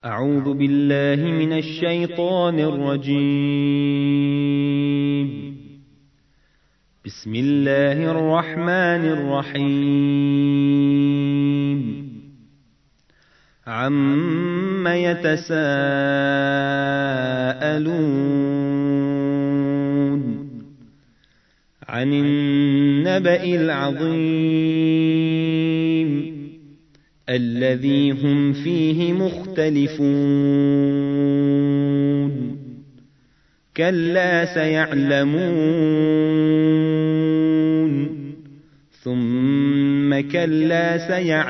أعوذ بالله من الشيطان الرجيم. بسم الله الرحمن الرحيم. عم يتساءلون عن النبأ العظيم الذي هم فيه مختلفون كلا سيعلمون ثم كلا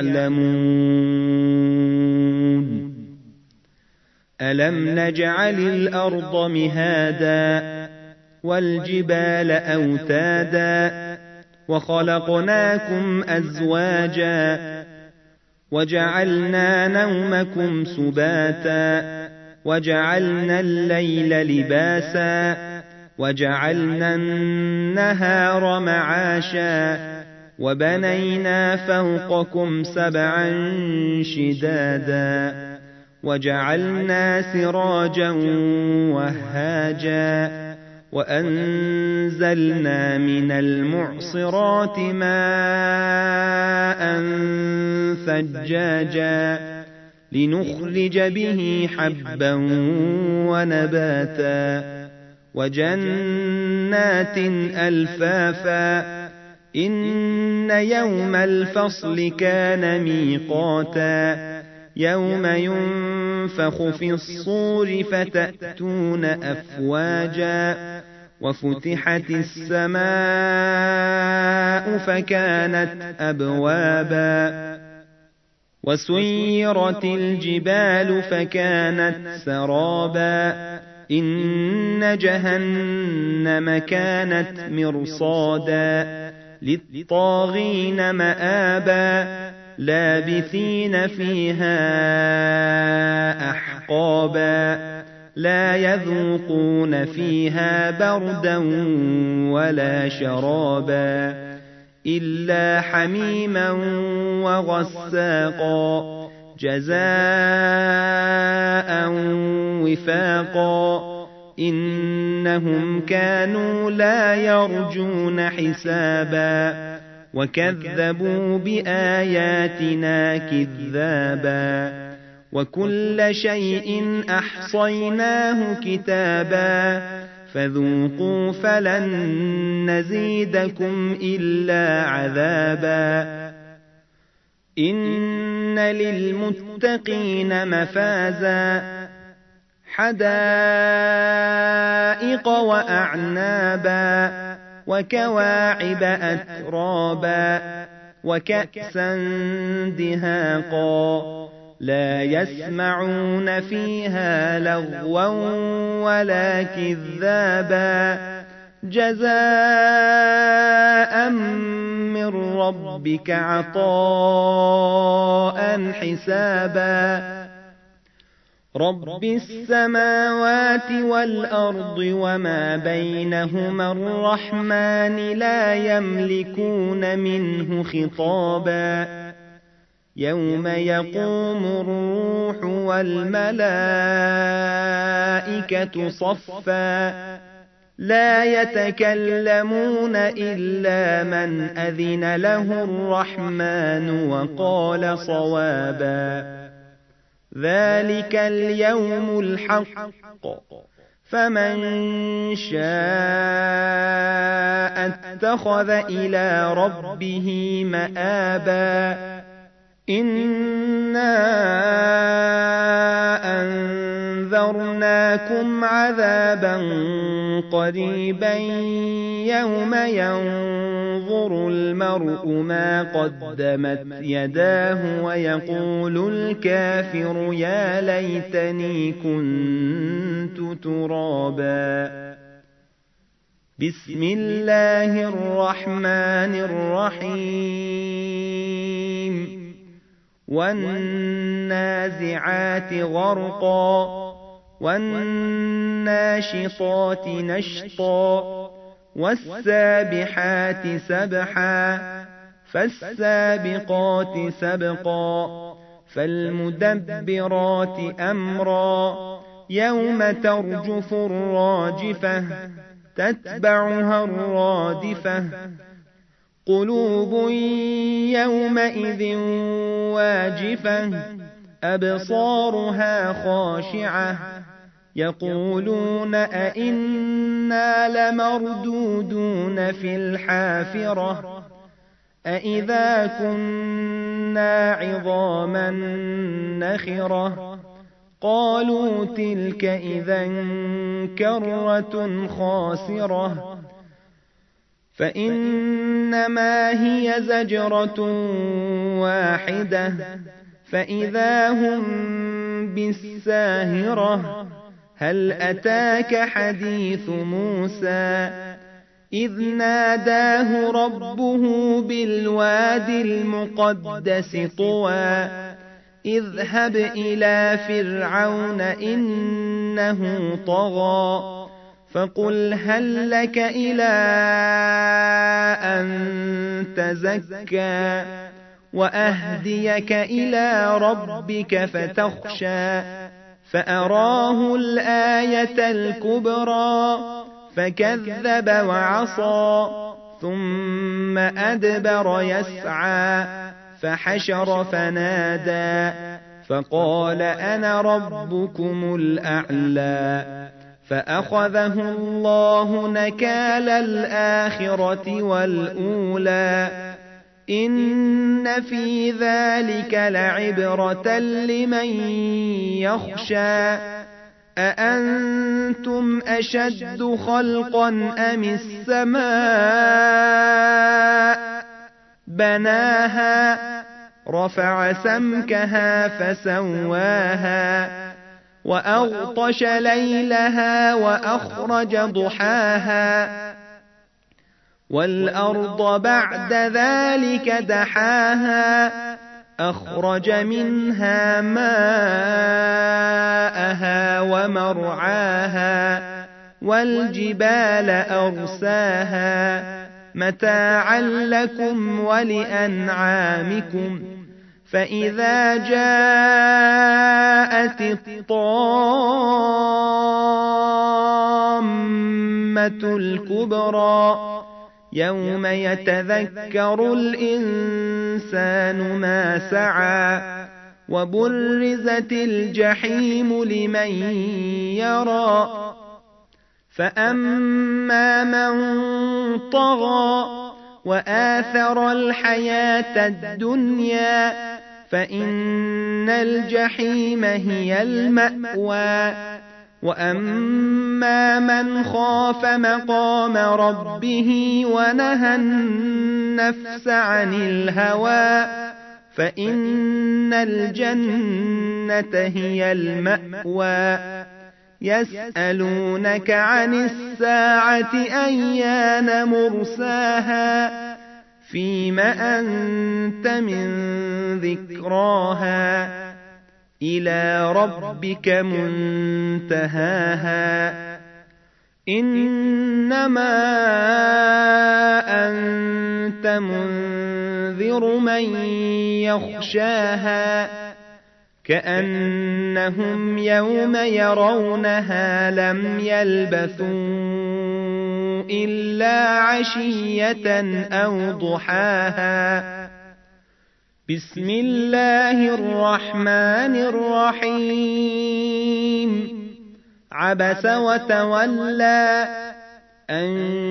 سيعلمون ألم نجعل الأرض مهادا والجبال أوتادا وخلقناكم أزواجا وجعلنا نومكم سباتا وجعلنا الليل لباسا وجعلنا النهار معاشا وبنينا فوقكم سبعا شدادا وجعلنا سراجا وهاجا وأنزلنا من المعصرات ماء ثجاجا لنخرج به حبا ونباتا وجنات ألفافا إن يوم الفصل كان ميقاتا يوم ينفخ في الصور فتأتون أفواجا وفتحت السماء فكانت أبوابا وسيرت الجبال فكانت سرابا إن جهنم كانت مرصادا للطاغين مآبا لابثين فيها أحقابا لا يذوقون فيها بردا ولا شرابا إلا حميما وغساقا جزاء وفاقا إنهم كانوا لا يرجون حسابا وكذبوا بآياتنا كذابا وكل شيء أحصيناه كتابا فذوقوا فلن نزيدكم إلا عذابا إن للمتقين مفازا حدائق وأعنابا وكواعب أترابا وكأسا دهاقا لا يسمعون فيها لغوا ولا كذابا جزاء من ربك عطاء حسابا رب السماوات والأرض وما بينهما الرحمن لا يملكون منه خطابا يوم يقوم الروح والملائكة صفا لا يتكلمون إلا من أذن له الرحمن وقال صوابا ذلك اليوم الحق فمن شاء اتخذ إلى ربه مآبا إنا أنذرناكم عذابا قريبا يوم ينظر المرء ما قدمت يداه ويقول الكافر يا ليتني كنت ترابا بسم الله الرحمن الرحيم والنازعات غرقا والناشطات نشطا والسابحات سبحا فالسابقات سبقا فالمدبرات أمرا يوم ترجف الراجفة تتبعها الرادفة قلوب يومئذ واجفة أبصارها خاشعة يقولون أئنا لمردودون في الحافرة أئذا كنا عظاما نخرة قالوا تلك إذا كرة خاسرة فإنما هي زجرة واحدة فإذا هم بالساهرة هل أتاك حديث موسى إذ ناداه ربه بالواد المقدس طوى اذهب إلى فرعون إنه طغى فقل هل لك إلى أن تزكى وأهديك إلى ربك فتخشى فأراه الآية الكبرى فكذب وعصى ثم أدبر يسعى فحشر فنادى فقال أنا ربكم الأعلى فأخذه الله نكال الآخرة والأولى إن في ذلك لعبرة لمن يخشى أأنتم أشد خلقا أم السماء بناها رفع سمكها فسواها وأغطش ليلها وأخرج ضحاها والأرض بعد ذلك دحاها أخرج منها ماءها ومرعاها والجبال أرساها متاعا لكم ولأنعامكم فإذا جاءت الطامة الكبرى يوم يتذكر الإنسان ما سعى وبرزت الجحيم لمن يرى فأما من طغى وآثر الحياة الدنيا فإن الجحيم هي المأوى وأما من خاف مقام ربه ونهى النفس عن الهوى فإن الجنة هي المأوى يسألونك عن الساعة أيان مرساها فيم أنت من ذكراها إلى ربك منتهاها إنما أنت منذر من يخشاها كأنهم يوم يرونها لم يلبثوا إلا عشية أو ضحاها بسم الله الرحمن الرحيم عبس وتولى أن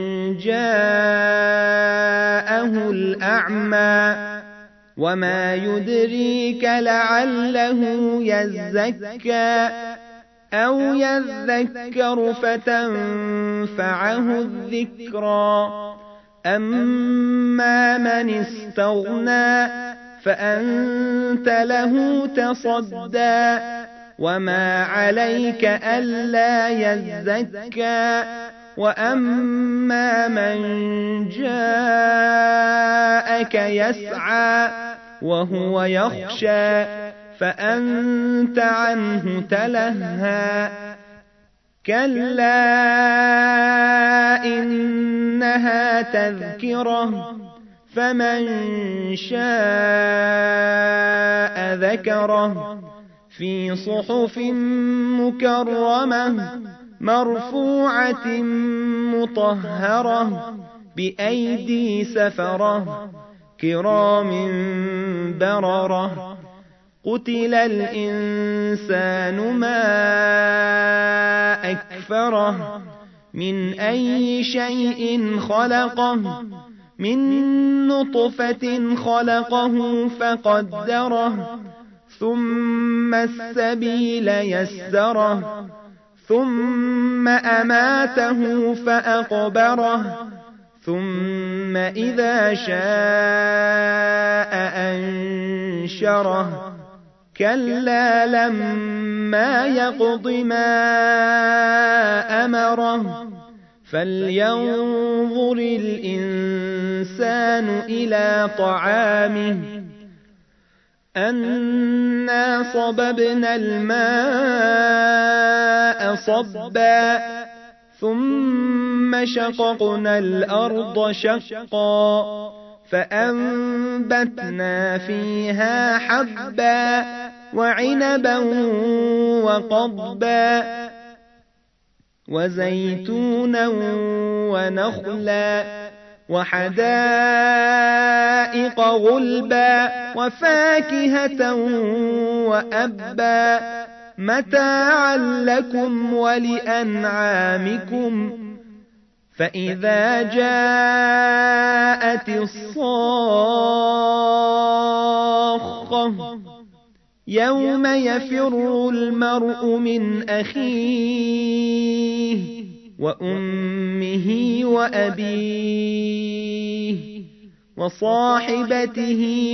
جاءه الأعمى وما يدريك لعله يزكى أو يذكر فتنفعه الذكرى أما من استغنى فأنت له تصدى وما عليك ألا يزكى وأما من جاءك يسعى وهو يخشى فأنت عنه تلهى كلا إنها تذكرة فمن شاء ذكره في صحف مكرمة مرفوعة مطهرة بأيدي سفرة كرام بررة قتل الإنسان ما أكفره من أي شيء خلقه من نطفة خلقه فقدره ثم السبيل يسره ثم أماته فأقبره ثم إذا شاء أنشره كلا لما يقض ما أمره فلينظر الإنسان إلى طعامه أنا صببنا الماء صبا ثم شققنا الأرض شقا فأنبتنا فيها حبا وعنبا وقضبا وزيتونا ونخلا وحدائق غلبا وفاكهة وأبا متاعا لكم ولأنعامكم فإذا جاءت الصاخة يوم يفر المرء من أخيه وأمه وأبيه وصاحبته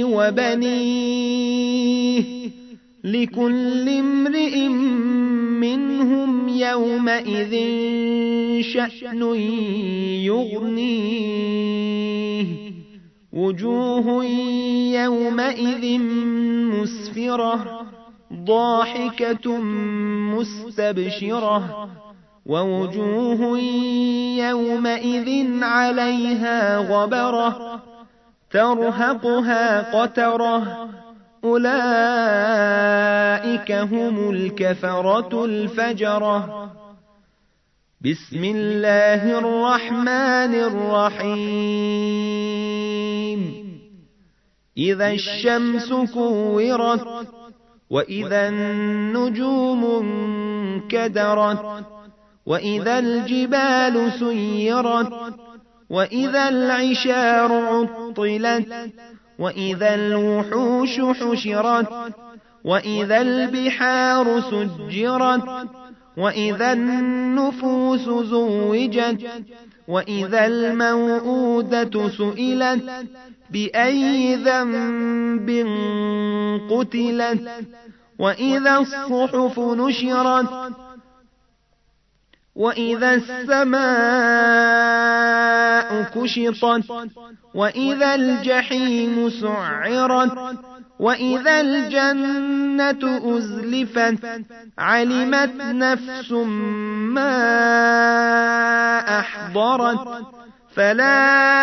وبنيه لكل امرئ منهم يومئذ شأن يغنيه وجوه يومئذ مسفرة ضاحكة مستبشرة ووجوه يومئذ عليها غبرة ترهقها قترة أولئك هم الكفرة الفجرة بسم الله الرحمن الرحيم إذا الشمس كورت وإذا النجوم انكدرت وإذا الجبال سيرت وإذا العشار عطلت وإذا الوحوش حشرت وإذا البحار سجرت وإذا النفوس زوجت وإذا الموءودة سئلت بأي ذنب قتلت وإذا الصحف نشرت وإذا السماء كشطت وإذا الجحيم سعرت وإذا الجنة أزلفت علمت نفس ما أحضرت فلا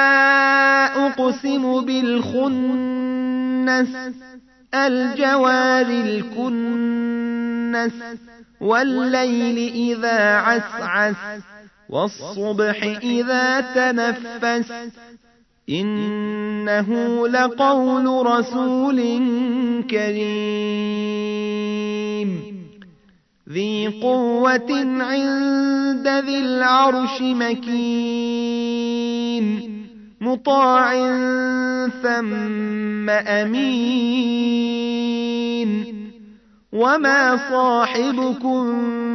أقسم بالخنس الجوار الكنس والليل إذا عسعس والصبح إذا تنفس إنه لقول رسول كريم ذي قوة عند ذي العرش مكين مطاع ثم أمين وما صاحبكم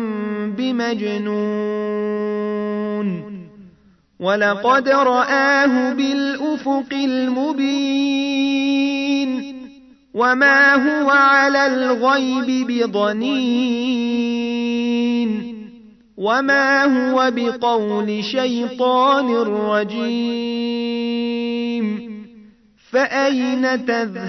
بمجنون ولقد رآه بالأفق المبين وما هو على الغيب بضنين وما هو بقول شيطان رجيم فأين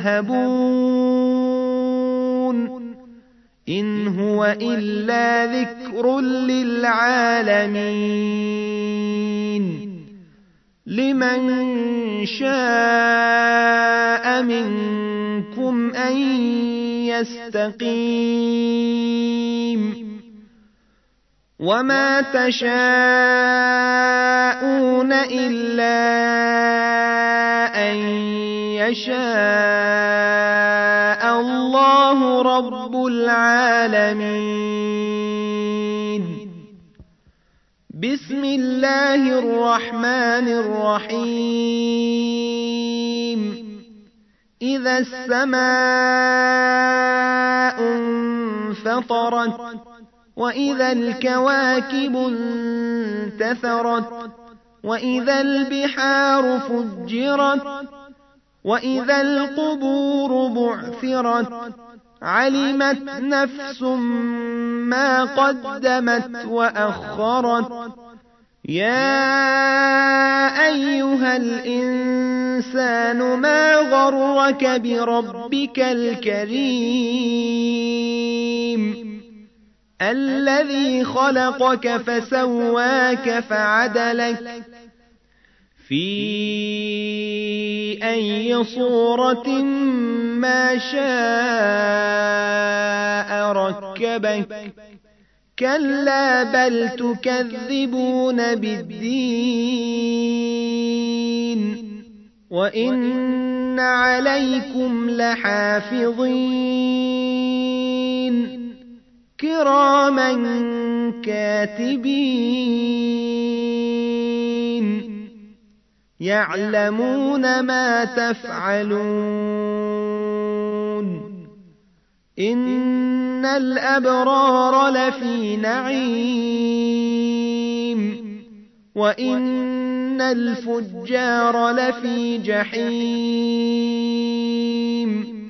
تذهبون إن هو إلا ذكر للعالمين لمن شاء منكم أن يستقيم وما تشاءون إلا أن يشاء الله رب العالمين. بسم الله الرحمن الرحيم. إذا السماء انفطرت وإذا الكواكب انتثرت وإذا البحار فجرت وإذا القبور بعثرت علمت نفس ما قدمت وأخرت. يا أيها الإنسان ما غرك بربك الكريم الذي خلقك فسواك فعدلك في أي صورة ما شاء ركبك. كلا بل تكذبون بالدين وإن عليكم لحافظين كراما كاتبين يعلمون ما تفعلون. إن الأبرار لفي نعيم وإن الفجار لفي جحيم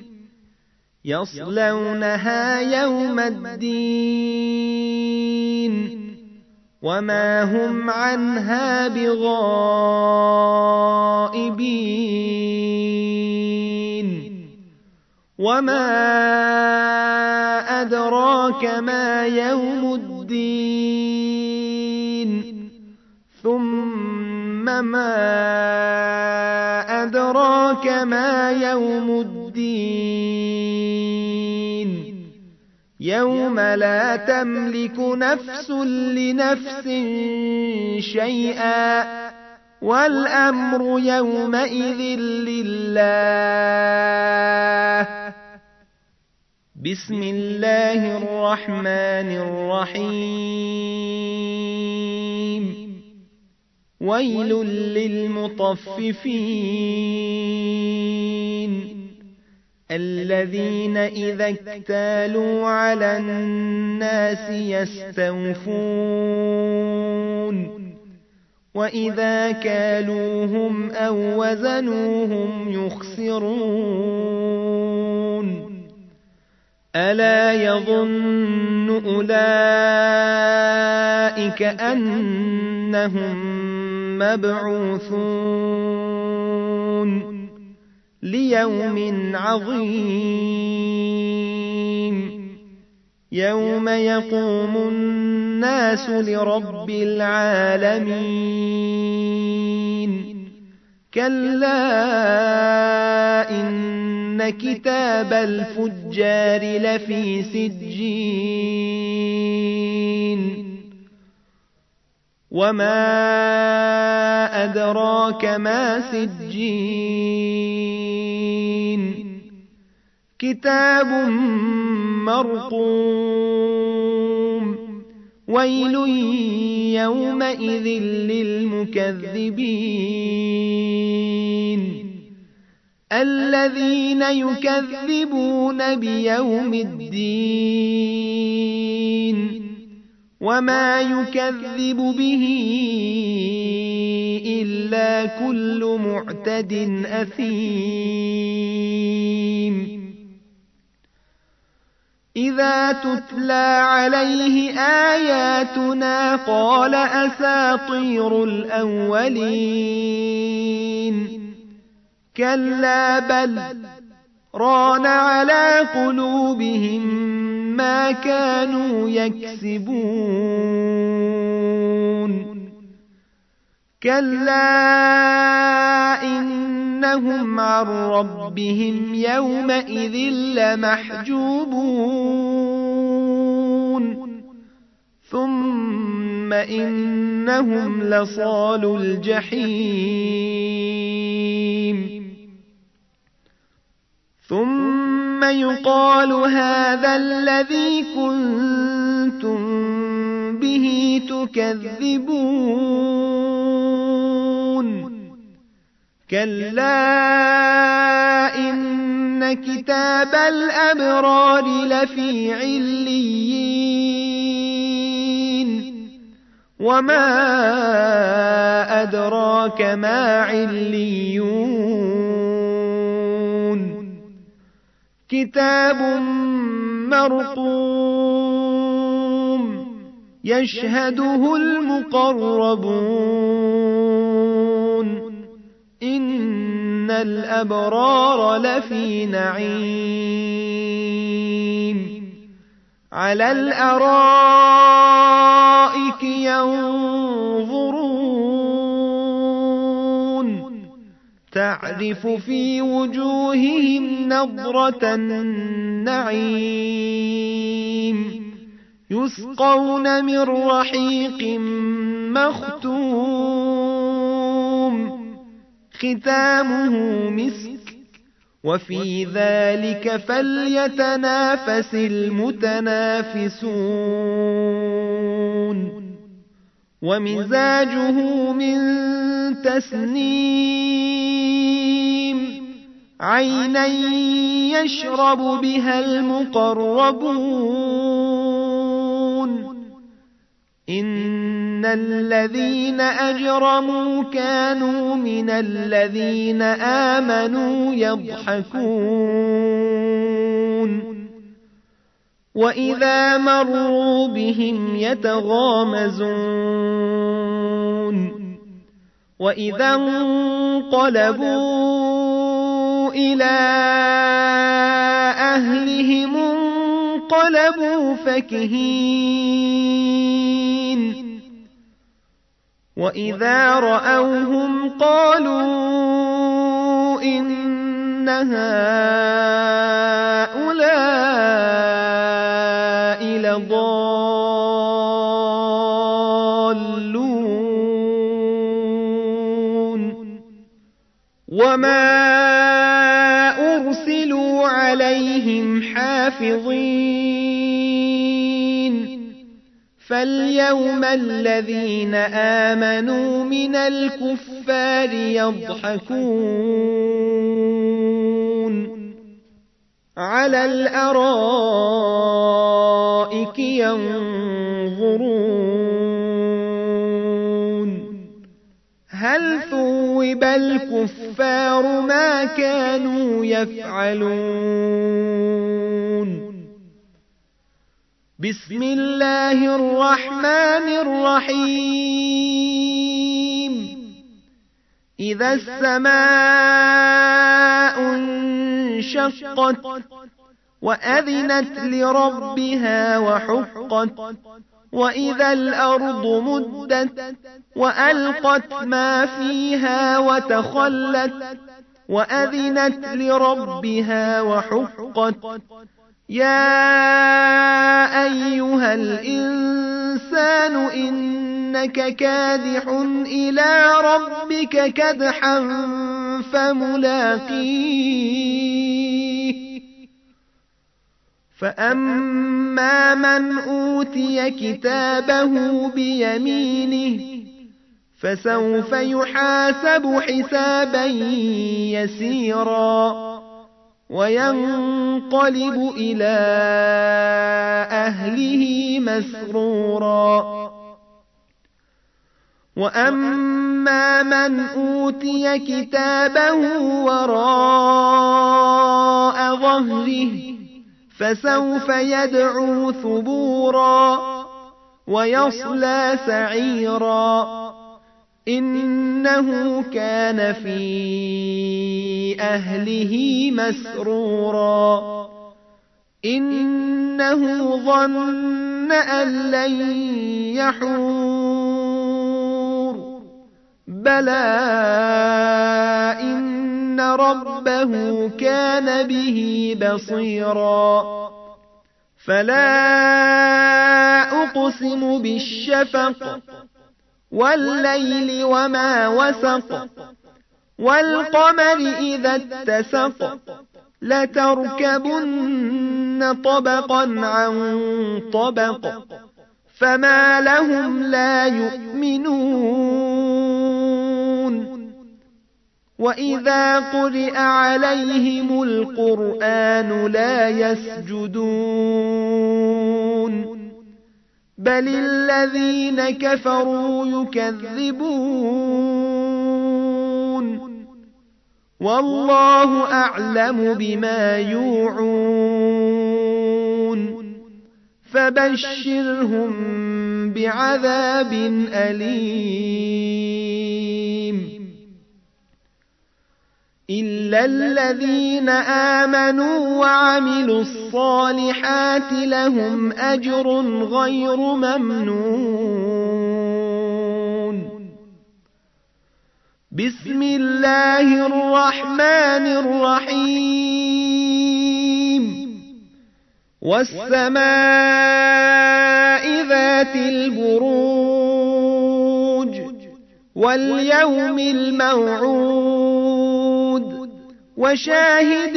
يصلونها يوم الدين وما هم عنها بغائبين. وما أدراك ما يوم الدين ثم ما أدراك ما يوم الدين يوم لا تملك نفس لنفس شيئا والأمر يومئذ لله. بسم الله الرحمن الرحيم. ويل للمطففين الذين إذا اكتالوا على الناس يستوفون وإذا كالوهم أو وزنوهم يخسرون. ألا يظن أولئك أنهم مبعوثون ليوم عظيم يوم يقوم الناس لرب العالمين. كلا إن كتاب الفجار لفي سجين وما أدراك ما سجين كتاب مرقوم ويل يومئذ للمكذبين الذين يكذبون بيوم الدين وما يكذب به إلا كل معتد أثيم. إذا تتلى عليه آياتنا قال أساطير الأولين. كلا بل ران على قلوبهم ما كانوا يكسبون. كلا إنهم عن ربهم يومئذ لمحجوبون ثم إنهم لصالو الجحيم ثم يقال هذا الذي كنتم به تكذبون كلا إن كتاب الأبرار لفي عليين وما أدراك ما عليون كتاب مرقوم يشهده المقربون إن الأبرار لفي نعيم على الأرائك ينظرون تعرف في وجوههم نضرة النعيم يسقون من رحيق مختوم ختامه مسك وفي ذلك فليتنافس المتنافسون ومزاجه من تسنيم عينا يشرب بها المقربون إن الذين أجرموا كانوا من الذين آمنوا يضحكون وإذا مروا بهم يتغامزون وإذا انقلبوا إلى أهلهم انقلبوا فكهين وإذا رأوهم قالوا إن هؤلاء لضالون وما أرسلوا عليهم حافظين فاليوم الذين آمنوا من الكفار يضحكون على الأرائك ينظرون هل ثوب الكفار ما كانوا يفعلون بسم الله الرحمن الرحيم إذا السماء انشقت وأذنت لربها وحقت وإذا الأرض مدت وألقت ما فيها وتخلت وأذنت لربها وحقت يا أيها الإنسان إنك كادح إلى ربك كدحا فملاقيه فأما من أوتي كتابه بيمينه فسوف يحاسب حسابا يسيرا وينقلب إلى أهله مسرورا وأما من أوتي كتابه وراء ظهره فسوف يدعو ثبورا ويصلى سعيرا إنه كان في أهله مسرورا إنه ظن أن لن يحور بلى إن ربه كان به بصيرا فلا أقسم بالشفق والليل وما وسق والقمر إذا اتسق لتركبن طبقا عن طبق فما لهم لا يؤمنون وإذا قرئ عليهم القرآن لا يسجدون بل الذين كفروا يكذبون والله أعلم بما يوعون فبشرهم بعذاب أليم إلا الذين آمنوا وعملوا الصالحات لهم أجر غير ممنون بسم الله الرحمن الرحيم والسماء ذات البروج واليوم الموعود وشاهد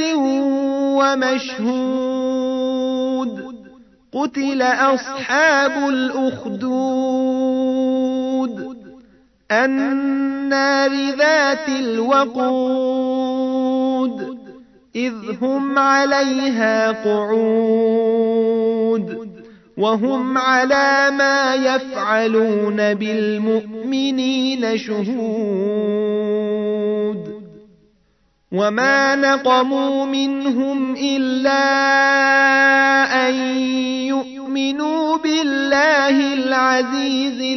ومشهود قتل أصحاب الأخدود النار ذات الوقود إذ هم عليها قعود وهم على ما يفعلون بالمؤمنين شهود وما نقموا منهم إلا أن يؤمنوا بالله العزيز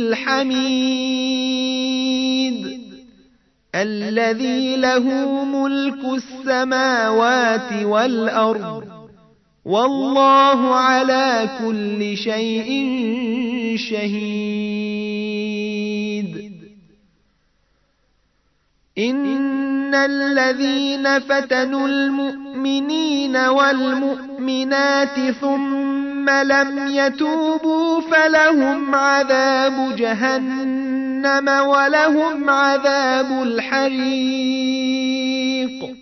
الحميد الذي له ملك السماوات والأرض والله على كل شيء شهيد إن الذين فتنوا المؤمنين والمؤمنات ثم لم يتوبوا فلهم عذاب جهنم ولهم عذاب الحريق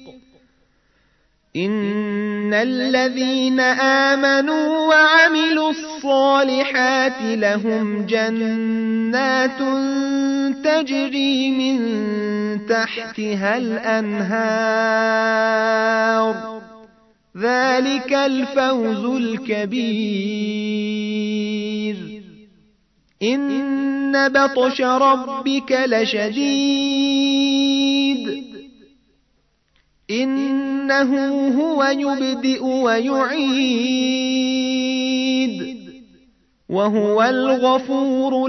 إن الذين آمنوا وعملوا الصالحات لهم جنات تجري من تحتها الأنهار ذلك الفوز الكبير إن بطش ربك لشديد إنه هو يبدئ ويعيد وهو الغفور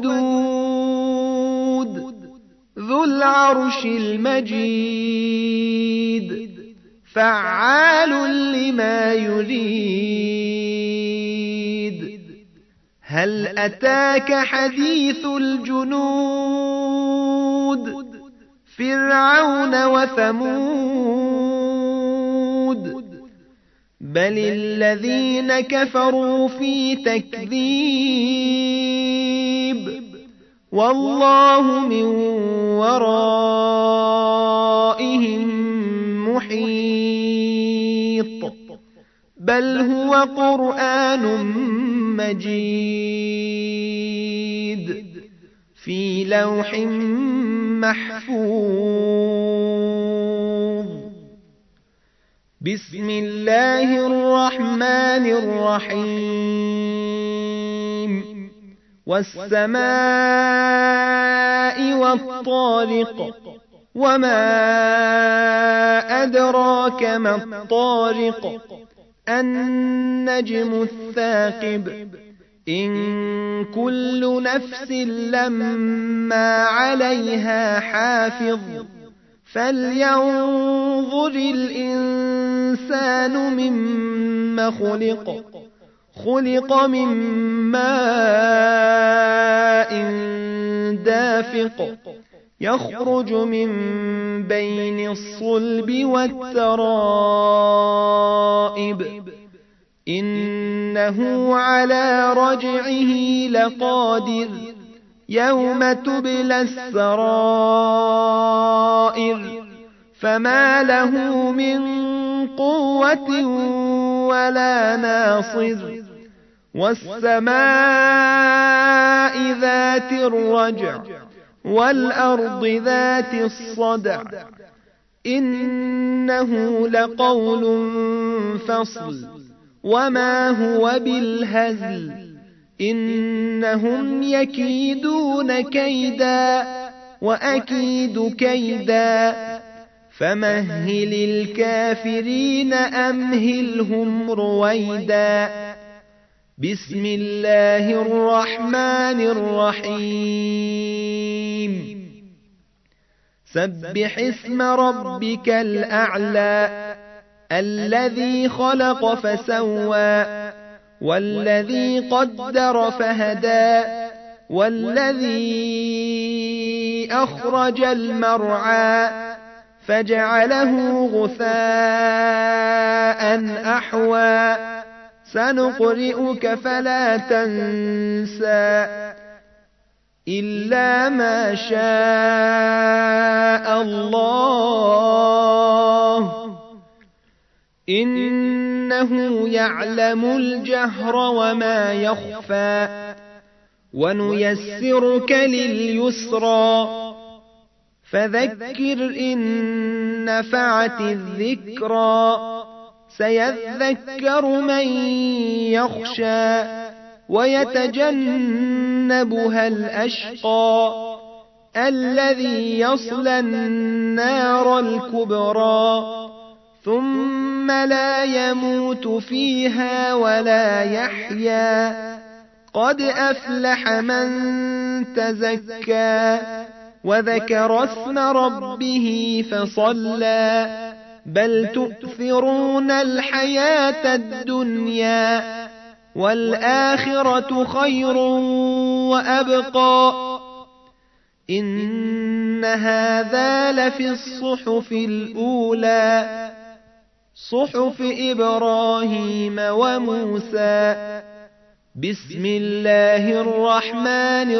الودود ذو العرش المجيد فعال لما يريد هل أتاك حديث الجنود فرعون وثمود بل الذين كفروا في تكذيب والله من ورائهم محيط بل هو قرآن مجيد في لوح محفوظ بسم الله الرحمن الرحيم والسماء والطارق وما أدراك ما الطارق النجم الثاقب إن كل نفس لما عليها حافظ فلينظر الإنسان مما خلق خلق من ماء دافق يخرج من بين الصلب والترائب إنه على رجعه لقادر يوم تبلى السرائر فما له من قوة ولا ناصر والسماء ذات الرجع والأرض ذات الصدع إنه لقول فصل وما هو بالهزل إنهم يكيدون كيدا وأكيد كيدا فمهل الكافرين أمهلهم رويدا بسم الله الرحمن الرحيم سبح اسم ربك الأعلى الذي خلق فسوى والذي قدر فهدى والذي أخرج المرعى فجعله غثاء أحوى سنقرئك فلا تنسى إلا ما شاء الله إنه يعلم الجهر وما يخفى ونيسرك لليسرى فذكر إن نفعت الذكرى سيذكر من يخشى ويتجنبها الأشقى الذي يصلى النار الكبرى ثم لا يموت فيها ولا يحيا قد أفلح من تزكى وذكر اسم ربه فصلى بل تؤثرون الحياة الدنيا والآخرة خير وأبقى إن هذا لفي الصحف الأولى صحف إبراهيم وموسى بسم الله الرحمن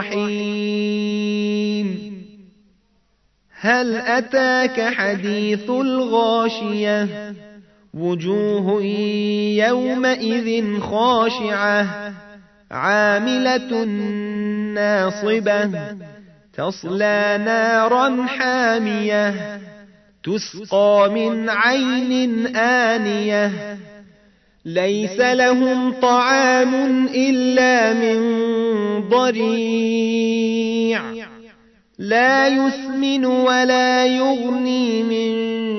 الرحيم هل أتاك حديث الغاشية وجوه يومئذ خاشعة عاملة ناصبة تصلى نارا حامية تسقى من عين آنية ليس لهم طعام إلا من ضريع لا يسمن ولا يغني من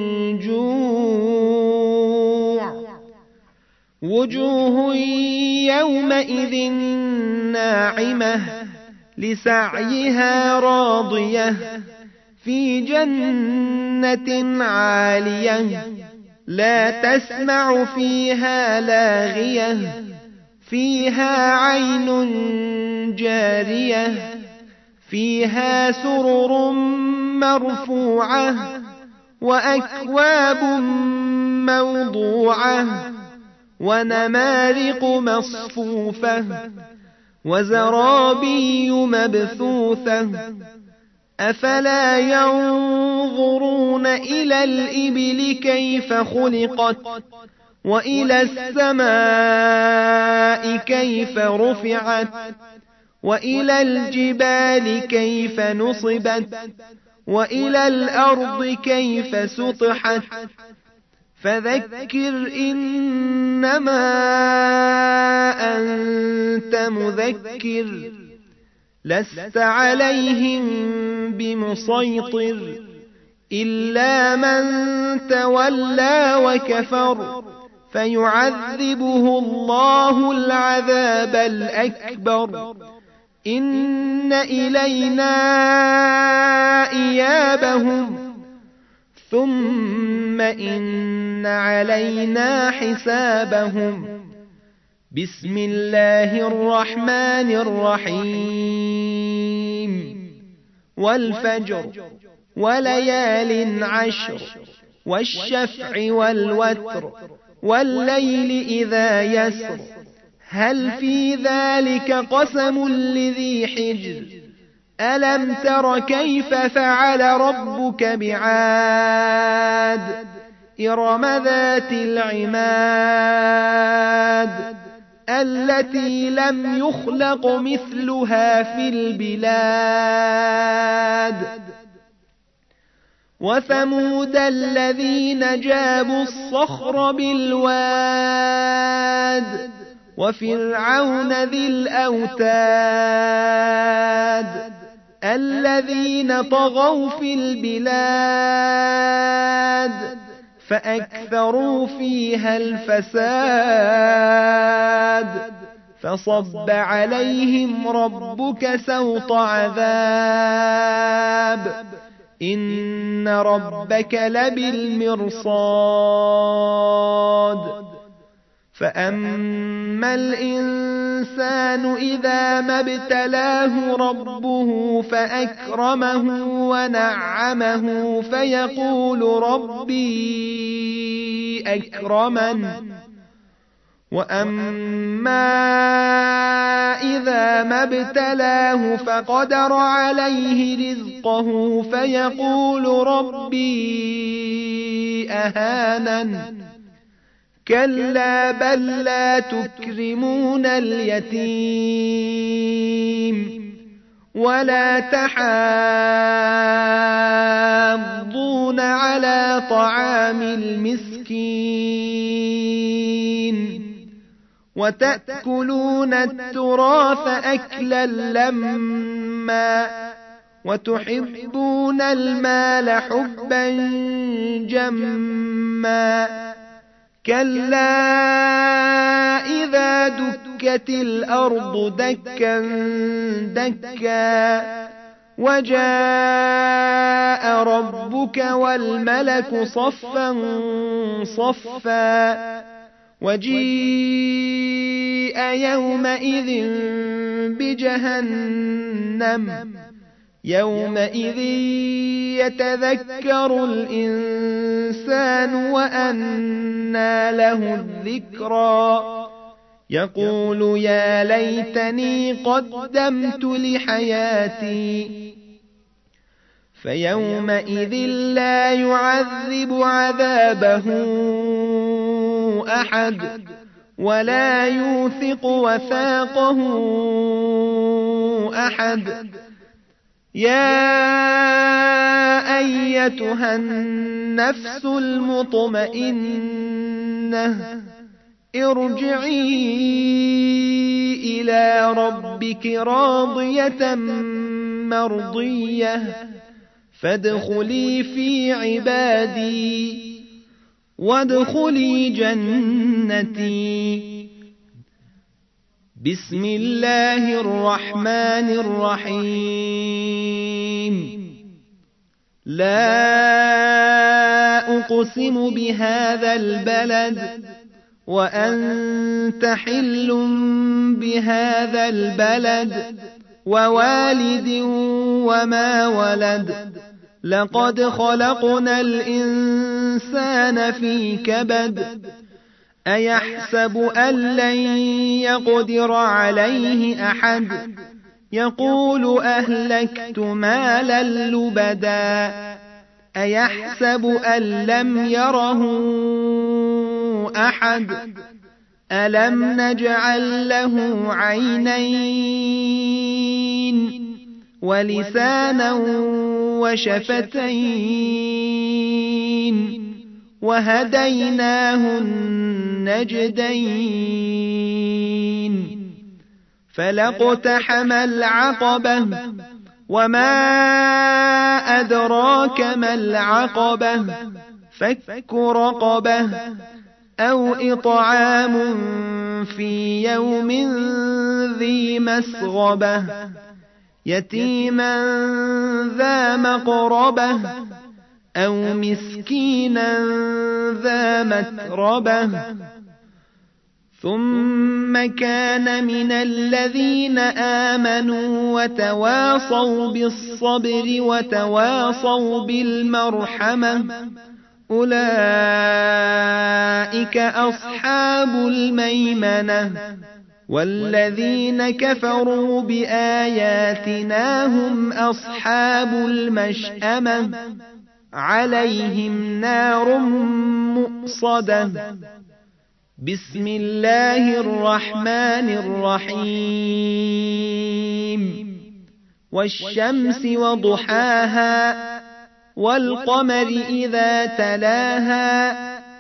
جوع وجوه يومئذ ناعمة لسعيها راضية في جنة عالية لا تسمع فيها لاغية فيها عين جارية فيها سرر مرفوعة وأكواب موضوعة ونمارق مصفوفة وزرابي مبثوثة أفلا ينظرون إلى الإبل كيف خلقت وإلى السماء كيف رفعت وإلى الجبال كيف نصبت وإلى الأرض كيف سطحت فذكر إنما أنت مذكر لست عليهم بمسيطر إلا من تولى وكفر فيعذبه الله العذاب الأكبر إن إلينا إيابهم ثم إن علينا حسابهم بسم الله الرحمن الرحيم والفجر وليال عشر والشفع والوتر والليل إذا يسر هل في ذلك قسم لذي حجر ألم تر كيف فعل ربك بعاد إرم ذات العماد التي لم يخلق مثلها في البلاد وثمود الذين جابوا الصخر بالواد وفرعون ذي الأوتاد الذين طغوا في البلاد فأكثروا فيها الفساد فصب عليهم ربك سوط عذاب إن ربك لبالمرصاد فأما الإنسان إذا ما ابتلاه ربه فأكرمه ونعمه فيقول ربي أكرمن وأما إذا ما ابتلاه فقدر عليه رزقه فيقول ربي أهانن كلا بل لا تكرمون اليتيم ولا تحاضون على طعام المسكين وتأكلون التراث أكلا لما وتحبون المال حبا جما كلا إذا دكت الأرض دكا دكا وجاء ربك والملك صفا صفا وجيء يومئذ بجهنم يومئذ يتذكر الإنسان وأنى له الذكرى يقول يا ليتني قدمت لحياتي فيومئذ لا يعذب عذابه أحد ولا يوثق وثاقه أحد يا أيتها النفس المطمئنة ارجعي إلى ربك راضية مرضية فادخلي في عبادي وادخلي جنتي بسم الله الرحمن الرحيم لا أقسم بهذا البلد وأنت حل بهذا البلد ووالد وما ولد لقد خلقنا الإنسان في كبد أيحسب أن لن يقدر عليه أحد يقول أهلكت مالا لبدا أيحسب أن لم يره أحد ألم نجعل له عينين ولسانا وشفتين وهديناه النجدين فلاقتحم العقبة وما أدراك ما العقبة فك رقبة أو إطعام في يوم ذي مسغبة يتيما ذا مقربة أو مسكينا ذا متربة ثم كان من الذين آمنوا وتواصوا بالصبر وتواصوا بالمرحمة أولئك أصحاب الميمنة والذين كفروا بآياتنا هم أصحاب المشأمة عليهم نار مؤصدة بسم الله الرحمن الرحيم والشمس وضحاها والقمر إذا تلاها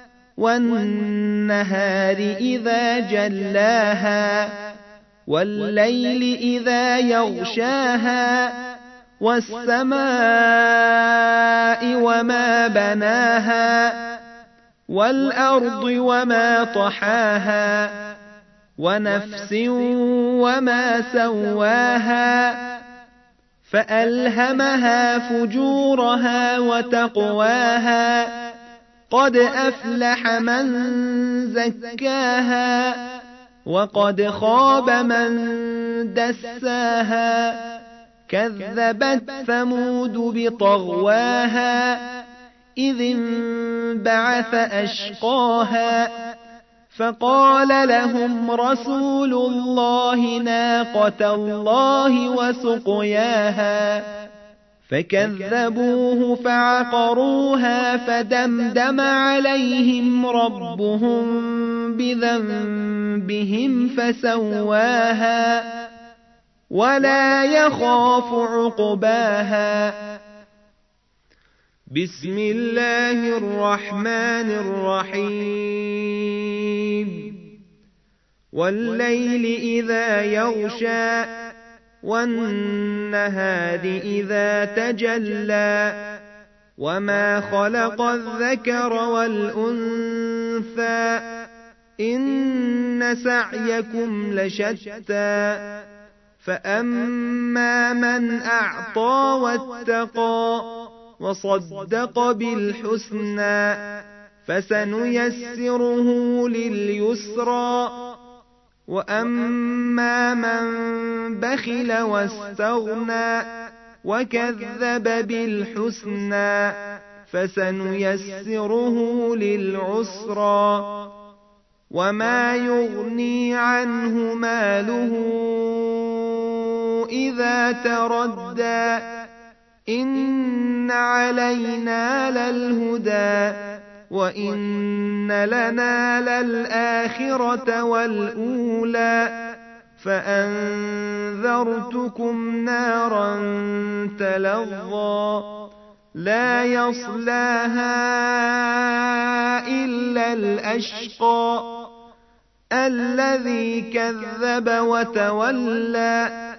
والنهار إذا جلاها والليل إذا يغشاها والسماء وما بناها والأرض وما طحاها ونفس وما سواها فألهمها فجورها وتقواها قد أفلح من زكاها وقد خاب من دساها كذبت ثمود بطغواها إذ انبعث أشقاها فقال لهم رسول الله ناقة الله وسقياها فكذبوه فعقروها فدمدم عليهم ربهم بذنبهم فسواها ولا يخاف عقباها بسم الله الرحمن الرحيم والليل إذا يغشى والنهار إذا تجلى وما خلق الذكر والأنثى إن سعيكم لشتى فأما من أعطى واتقى وصدق بالحسنى فسنيسره لليسرى وأما من بخل واستغنى وكذب بالحسنى فسنيسره للعسرى وما يغني عنه ماله إذا تردى إن علينا للهدى وإن لنا للآخرة والأولى فأنذرتكم نارا تلظى لا يصلاها إلا الأشقى الذي كذب وتولى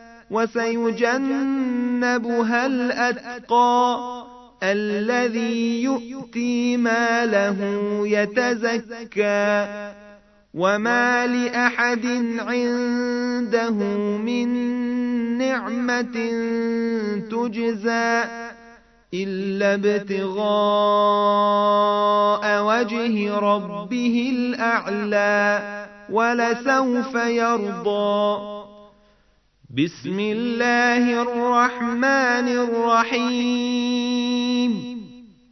وسيجنبها الأتقى الذي يؤتي ماله يتزكى وما لأحد عنده من نعمة تجزى إلا ابتغاء وجه ربه الأعلى ولسوف يرضى بسم الله الرحمن الرحيم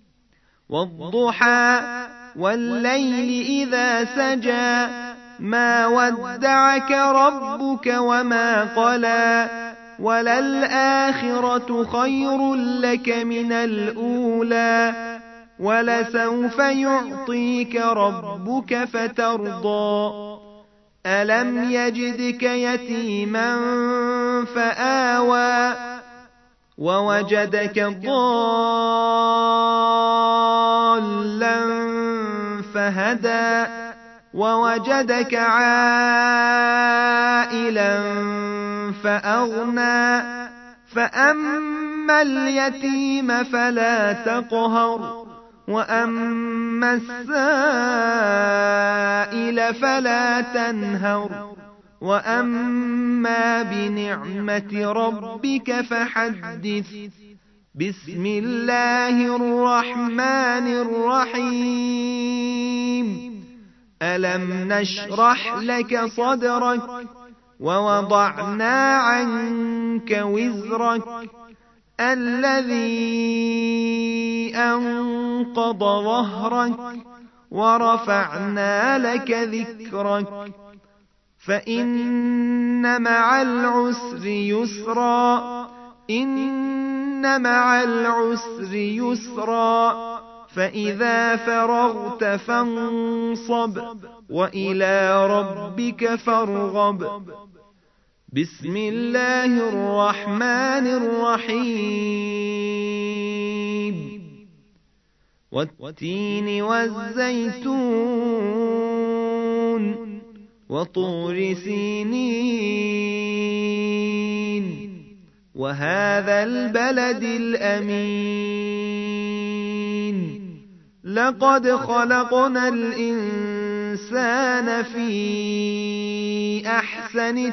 والضحى والليل إذا سجى ما ودعك ربك وما قلى وللآخرة خير لك من الأولى ولسوف يعطيك ربك فترضى ألم يجدك يتيما فآوى ووجدك ضالا فهدى ووجدك عائلا فأغنى فأما اليتيم فلا تقهر وأما السائل فلا تنهر وأما بنعمة ربك فحدث بسم الله الرحمن الرحيم ألم نشرح لك صدرك ووضعنا عنك وزرك الذي أنقض ظهرك ورفعنا لك ذكرك فإن مع العسر يسرا إن مع العسر يسرا فإذا فرغت فانصب وإلى ربك فارغب بسم الله الرحمن الرحيم والتين والزيتون وطور سينين وهذا البلد الأمين لقد خلقنا الإنسان في أحسن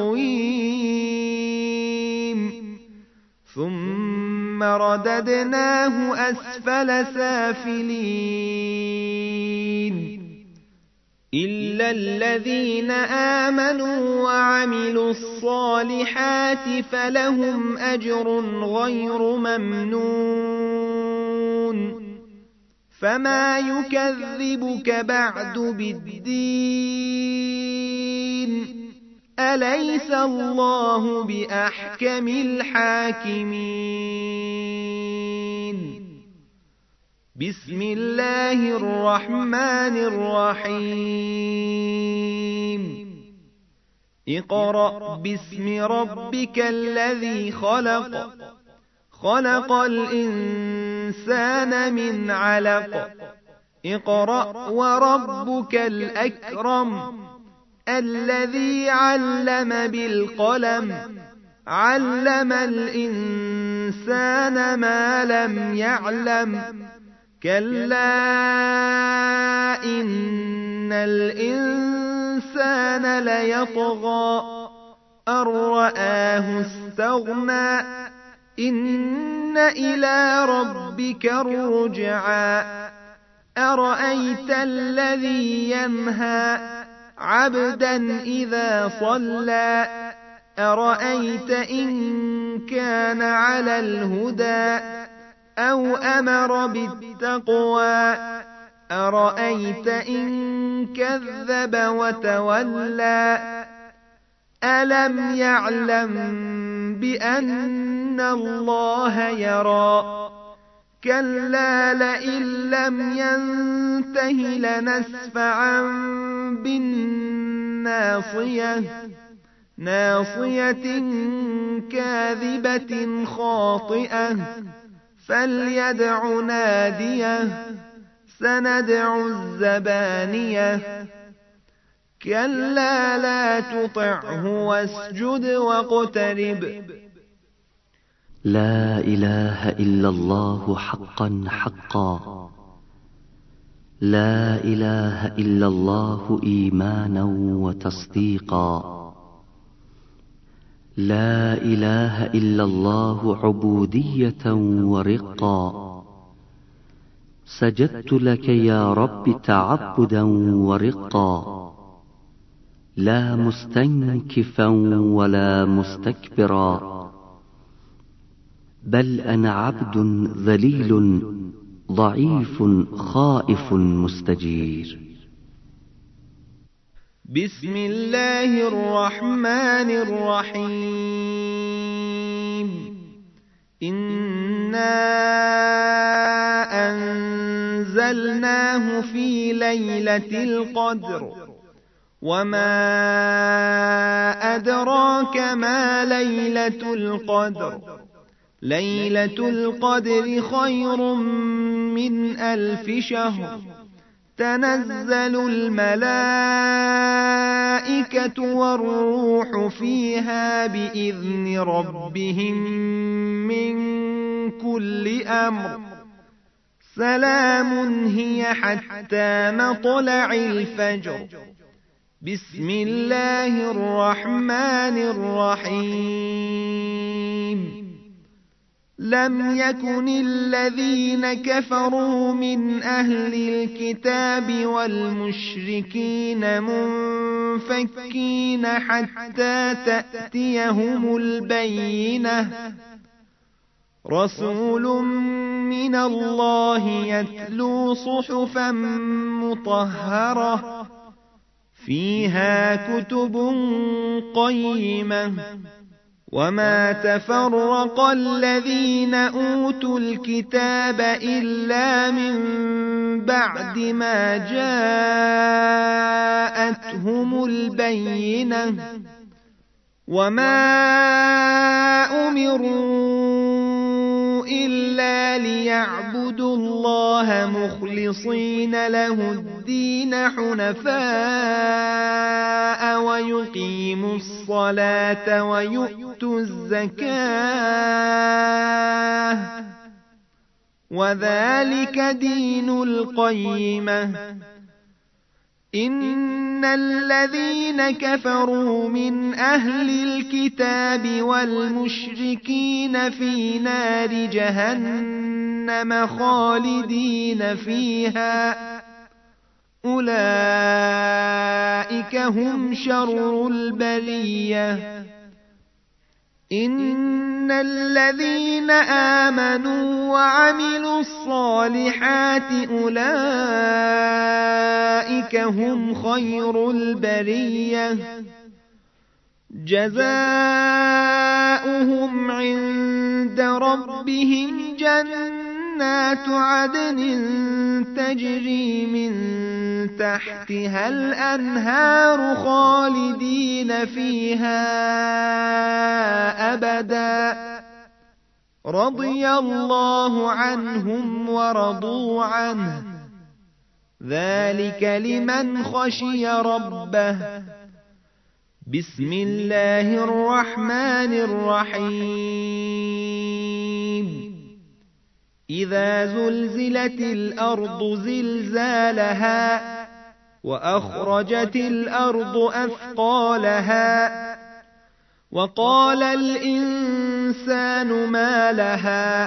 تقويم ثم رددناه أسفل سافلين إلا الذين آمنوا وعملوا الصالحات فلهم أجر غير ممنون فما يكذبك بعد بالدين أليس الله بأحكم الحاكمين بسم الله الرحمن الرحيم اقرأ باسم ربك الذي خلق خلق الإنسان من علق اقرأ وربك الأكرم الذي علم بالقلم علم الإنسان ما لم يعلم كلا إن الإنسان ليطغى أن رآه استغنى إن إلى ربك الرجعى أرأيت الذي ينهى عبدا إذا صلى أرأيت إن كان على الهدى أو أمر بالتقوى أرأيت إن كذب وتولى ألم يعلم بأن الله يرى كلا لئن لم ينته لنسفعا بالناصية ناصية كاذبة خاطئة فليدع ناديه سندع الزبانية كلا لا تطعه واسجد واقترب لا إله إلا الله حقا حقا لا إله إلا الله إيمانا وتصديقا لا إله إلا الله عبودية ورقا سجدت لك يا رب تعبدا ورقا لا مستنكفا ولا مستكبرا بل أنا عبد ذليل ضعيف خائف مستجير بسم الله الرحمن الرحيم إنا أنزلناه في ليلة القدر وما أدراك ما ليلة القدر ليلة القدر خير من 1000 شهر تنزل الملائكة والروح فيها بإذن ربهم من كل أمر سلام هي حتى مطلع الفجر بسم الله الرحمن الرحيم لم يكن الذين كفروا من أهل الكتاب والمشركين منفكين حتى تأتيهم البينة رسول من الله يتلو صحفا مطهرة فيها كتب قيمة وما تفرق الذين أوتوا الكتاب إلا من بعد ما جاءتهم البينة وما أمروا إلا ليعبدوا الله مخلصين له الدين حنفاء ويقيموا الصلاة ويؤتوا الزكاة وذلك دين القيمة إن الذين كفروا من أهل الكتاب والمشركين في نار جهنم خالدين فيها أولئك هم شر البرية إن الذين آمنوا وعملوا الصالحات أولئك هم خير البرية جزاؤهم عند ربهم جنات عدن تجري من تحتها الأنهار خالدين فيها أبدا رضي الله عنهم ورضوا عنه ذلك لمن خشي ربه بسم الله الرحمن الرحيم إذا زلزلت الأرض زلزالها وأخرجت الأرض أثقالها وقال الإنسان ما لها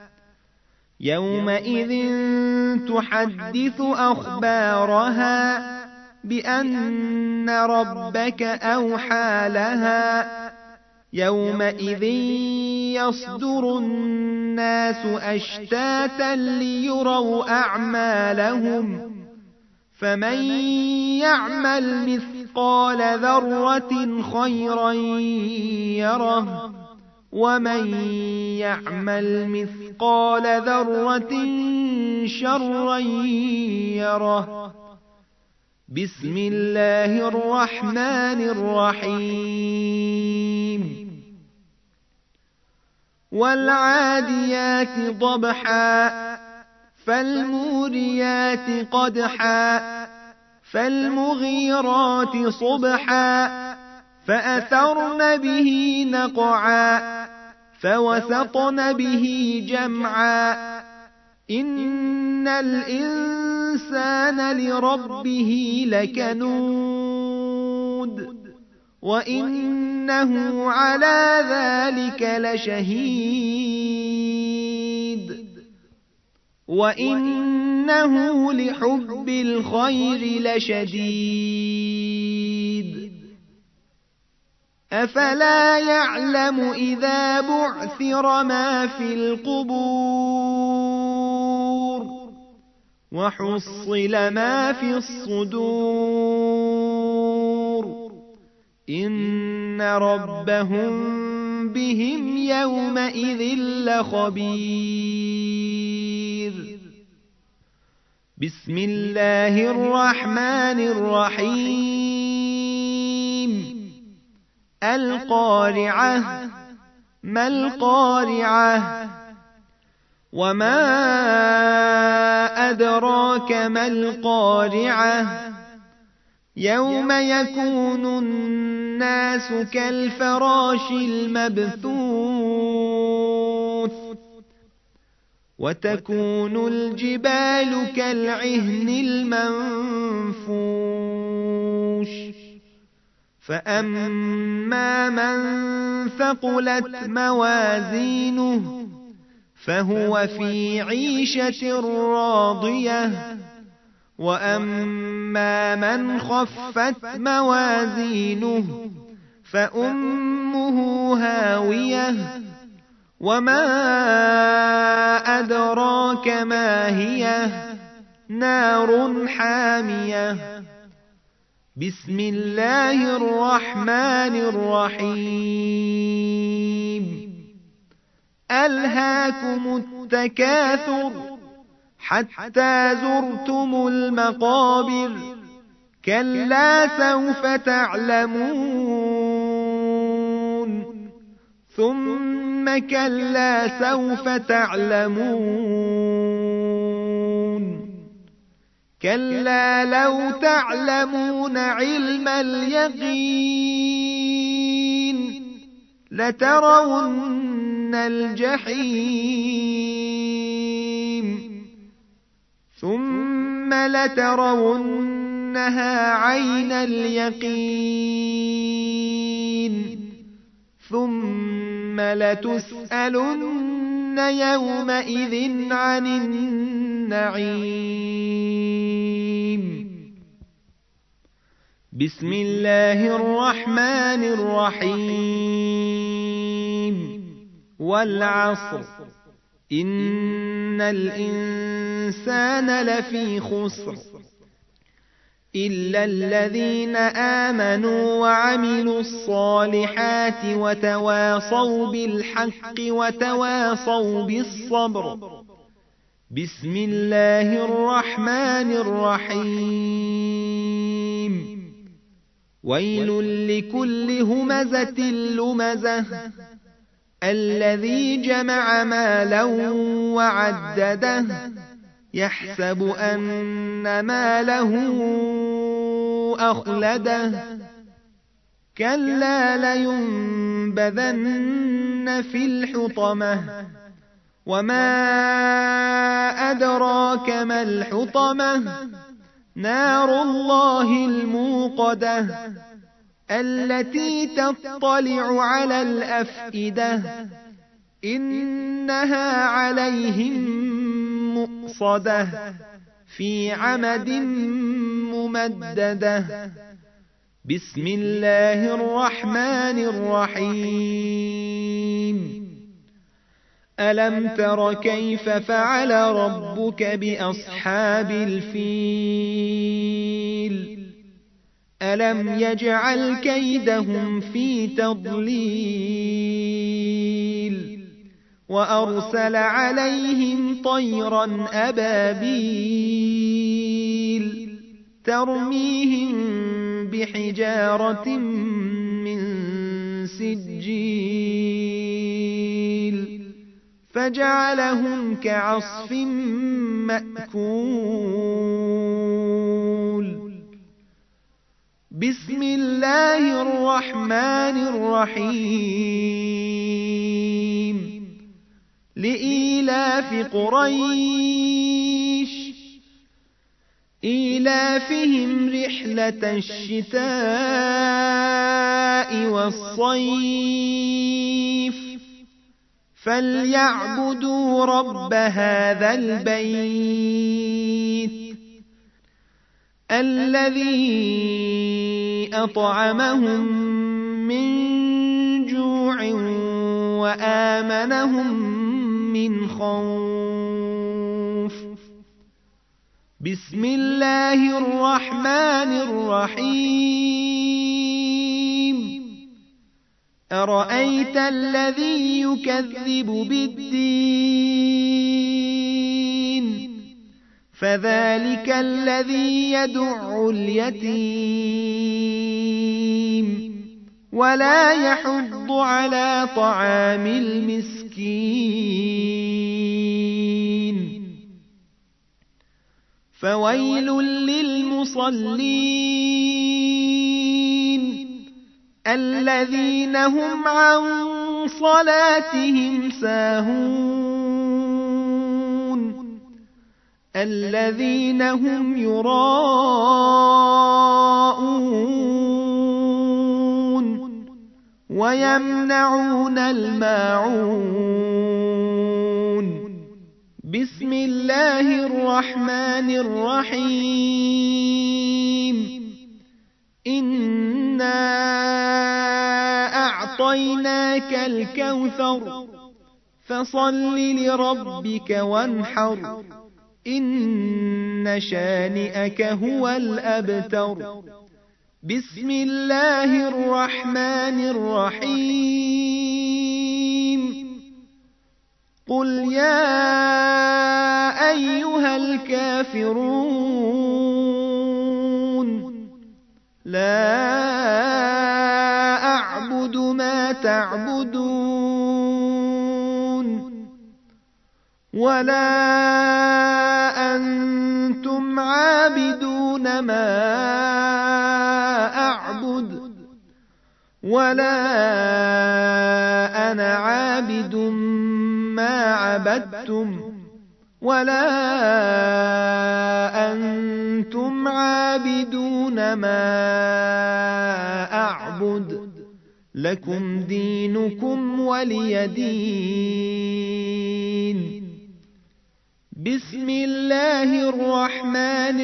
يومئذ تحدث أخبارها بأن ربك أوحى لها يومئذ يصدر الناس أشتاتا ليروا أعمالهم فمن يعمل مثقال ذرة خيرا يره ومن يعمل مثقال ذرة شرا يره بسم الله الرحمن الرحيم والعاديات ضبحا فالموريات قدحا فالمغيرات صبحا فأثرن به نقعا فوسطن به جمعا إن الإنسان لربه لكنود وإنه على ذلك لشهيد وإنه لحب الخير لشديد أفلا يعلم إذا بعثر ما في القبور وحصل ما في الصدور إن ربهم بهم يومئذ لخبير بسم الله الرحمن الرحيم القارعة ما القارعة وما أدراك ما القارعة يوم يكون الناس كالفراش المبثوث وتكون الجبال كالعهن المنفوش فأما من ثقلت موازينه فهو في عيشة راضية وأما من خفت موازينه فأمه هاوية وما أدراك ما هي نار حامية بسم الله الرحمن الرحيم ألهاكم التكاثر حتى زرتم المقابر كلا سوف تعلمون ثم كلا سوف تعلمون كلا لو تعلمون علم اليقين لترون الجحيم ثم لترونها عين اليقين ثم لتسألن يومئذ عن النعيم بسم الله الرحمن الرحيم والعصر إن الإنسان لفي خسر إلا الذين آمنوا وعملوا الصالحات وتواصوا بالحق وتواصوا بالصبر بسم الله الرحمن الرحيم ويل لكل همزة لمزة الذي جمع مالا وعدده يحسب أن ماله أخلده كلا لينبذن في الحطمة وما أدراك ما الحطمة نار الله الموقدة التي تطلع على الأفئدة إنها عليهم مؤصدة في عمد ممددة بسم الله الرحمن الرحيم ألم تر كيف فعل ربك بأصحاب الفيل ألم يجعل كيدهم في تضليل وأرسل عليهم طيرا أبابيل ترميهم بحجارة من سجيل فجعلهم كعصف مأكول بسم الله الرحمن الرحيم لإيلاف قريش إيلافهم رحلة الشتاء والصيف فليعبدوا رب هذا البيت الذي أطعمهم من جوع وآمنهم من خوف بسم الله الرحمن الرحيم أرأيت الذي يكذب بالدين فذلك الذي يدع اليتيم ولا يحض على طعام المسكين فويل للمصلين الذين هم عن صلاتهم ساهون الذين هم يراءون ويمنعون الماعون بسم الله الرحمن الرحيم إنا أعطيناك الكوثر فصل لربك وانحر إن شانئك هو الأبتر بسم الله الرحمن الرحيم قل يا أيها الكافرون لا أعبد ما تعبدون ولا أنتم عابدون ما أعبد ولا أنا عابد ما عبدتم ولا أنتم عابدون ما أعبد لكم دينكم ولي دين بسم الله الرحمن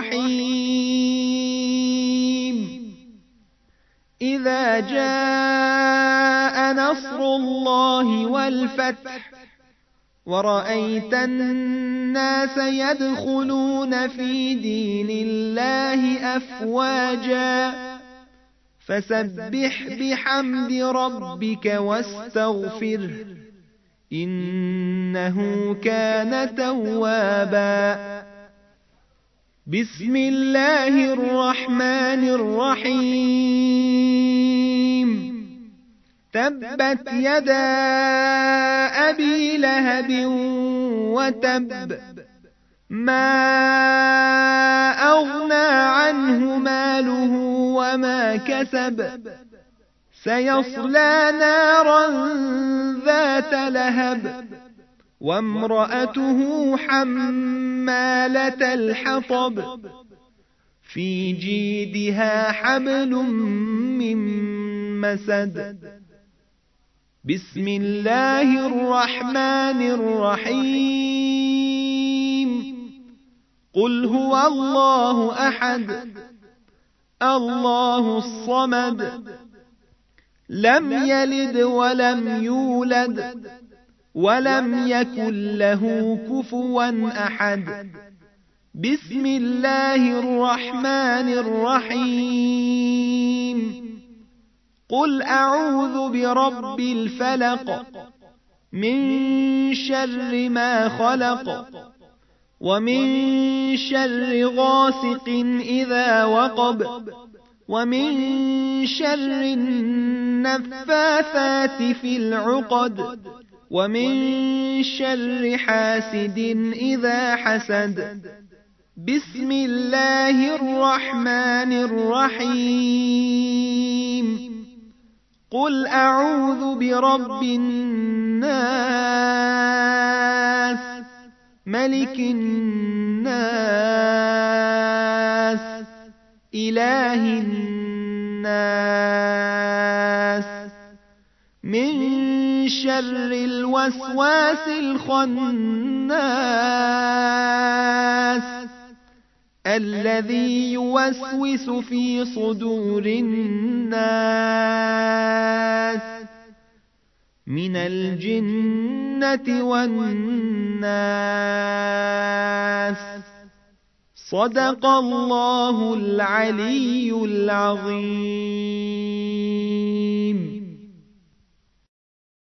الرحيم إذا جاء نصر الله والفتح ورأيت الناس يدخلون في دين الله أفواجا فسبح بحمد ربك واستغفره إنه كان توابا بسم الله الرحمن الرحيم تبت يدا أبي لهب وتب ما أغنى عنه ماله وما كسب سيصلى نارا ذات لهب وامرأته حمالة الحطب في جيدها حبل من مسد بسم الله الرحمن الرحيم قل هو الله أحد الله الصمد لم يلد ولم يولد ولم يكن له كفوا أحد بسم الله الرحمن الرحيم قل أعوذ برب الفلق من شر ما خلق ومن شر غاسق إذا وقب ومن شر النفاثات في العقد ومن شر حاسد إذا حسد بسم الله الرحمن الرحيم قل أعوذ برب الناس ملك الناس إله الناس من شر الوسواس الخناس الذي يوسوس في صدور الناس من الجنة والناس صدق الله العلي العظيم.